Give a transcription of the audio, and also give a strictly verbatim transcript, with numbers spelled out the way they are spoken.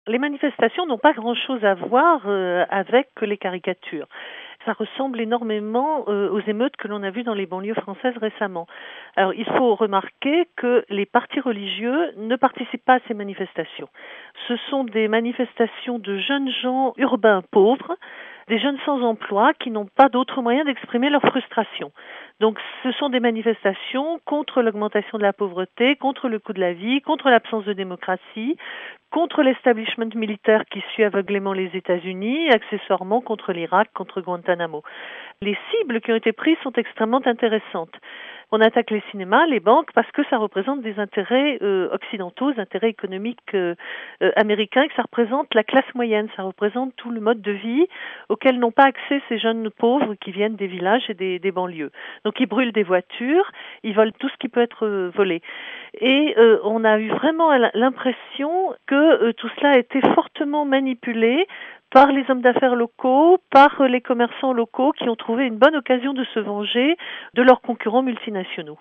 Les manifestations n'ont pas grand-chose à voir euh, avec les caricatures. Ça ressemble énormément euh, aux émeutes que l'on a vues dans les banlieues françaises récemment. Alors, il faut remarquer que les partis religieux ne participent pas à ces manifestations. Ce sont des manifestations de jeunes gens urbains pauvres, des jeunes sans emploi qui n'ont pas d'autre moyen d'exprimer leur frustration. Donc, ce sont des manifestations contre l'augmentation de la pauvreté, contre le coût de la vie, contre l'absence de démocratie, contre l'establishment militaire qui suit aveuglément les États-Unis, accessoirement contre l'Irak, contre Guantanamo. Les cibles qui ont été prises sont extrêmement intéressantes. On attaque les cinémas, les banques, parce que ça représente des intérêts euh, occidentaux, des intérêts économiques euh, euh, américains, et que ça représente la classe moyenne, ça représente tout le mode de vie auquel n'ont pas accès ces jeunes pauvres qui viennent des villages et des, des banlieues. Donc ils brûlent des voitures, ils volent tout ce qui peut être euh, volé. Et euh, on a eu vraiment l'impression que euh, tout cela a été fortement manipulé par les hommes d'affaires locaux, par les commerçants locaux qui ont trouvé une bonne occasion de se venger de leurs concurrents multinationaux.